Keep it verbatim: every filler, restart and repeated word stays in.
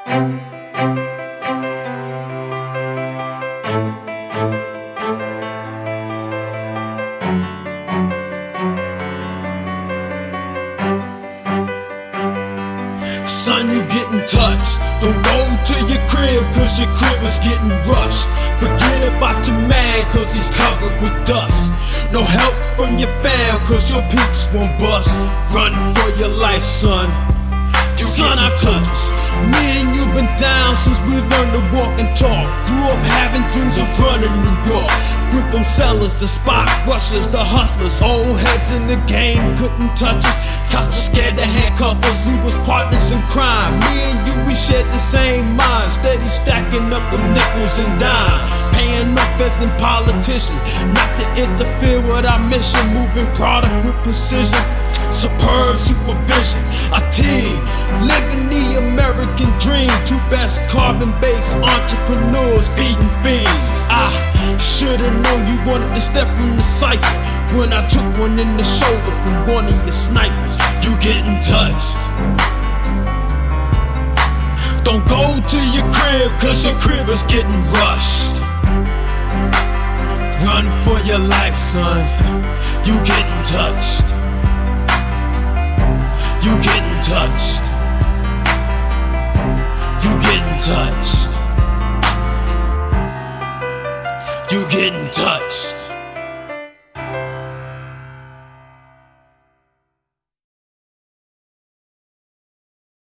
Son, you getting touched. Don't go to your crib, cause your crib is getting rushed. Forget about your man, cause he's covered with dust. No help from your fam, cause your peeps won't bust. Run for your life, son. You son, I touched. Me and you been down since we learned to walk and talk. Grew up having dreams of running New York. Went from sellers to spot rushers to hustlers. Old heads in the game couldn't touch us. Cops were scared to handcuff us. We was partners in crime. Me and you, we shared the same mind. Steady stacking up them nickels and dimes. Paying off as in politicians, not to interfere with our mission. Moving product with precision. Superb supervision, a team living the American dream. Two best carbon-based entrepreneurs feeding fiends. I should've known you wanted to step from the cycle when I took one in the shoulder from one of your snipers. You getting touched. Don't go to your crib, cause your crib is getting rushed. Run for your life, son. You getting touched. You getting touched. You getting touched. You getting touched.